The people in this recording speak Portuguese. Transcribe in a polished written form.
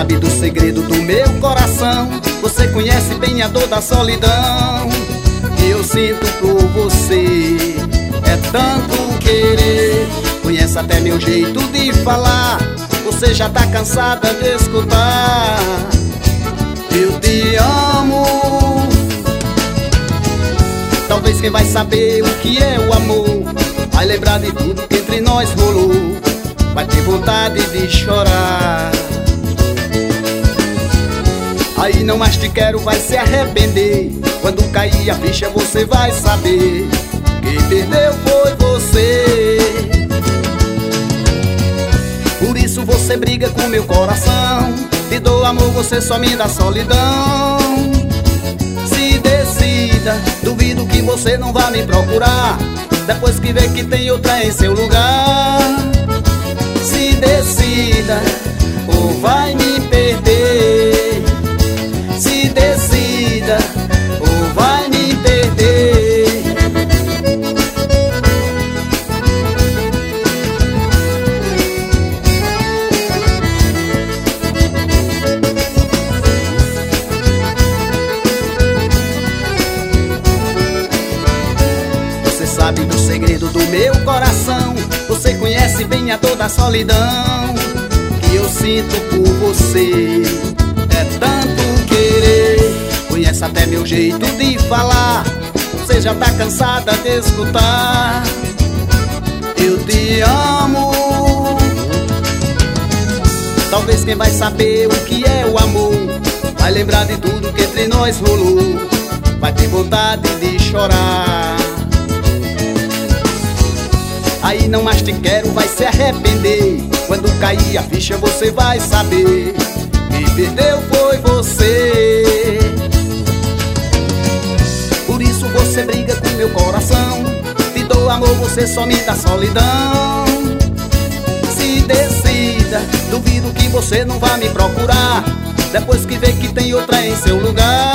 sabe do segredo do meu coração. Você conhece bem a dor da solidão que eu sinto por você. É tanto querer, conhece até meu jeito de falar. Você já tá cansada de escutar: eu te amo. Talvez quem vai saber o que é o amor vai lembrar de tudo que entre nós rolou. Vai ter vontade de chorar. Aí não mais te quero, vai se arrepender. Quando cair a ficha você vai saber: quem perdeu foi você. Por isso você briga com meu coração. Te dou amor, você só me dá solidão. Se decida, duvido que você não vá me procurar depois que vê que tem outra em seu lugar. Se decida, ou vai me perder. Se decida, ou vai me perder. Você sabe do segredo do meu coração. Você conhece bem a dor da solidão que eu sinto por você. É tanto querer, conhece até meu jeito de falar. Você já tá cansada de escutar: eu te amo. Talvez quem vai saber o que é o amor vai lembrar de tudo que entre nós rolou. Vai ter vontade de chorar. Aí não mais te quero, vai se arrepender. Quando cair a ficha você vai saber: quem perdeu foi você. Por isso você briga com meu coração. Te dou amor, você só me dá solidão. Se decida, duvido que você não vá me procurar depois que vê que tem outra em seu lugar.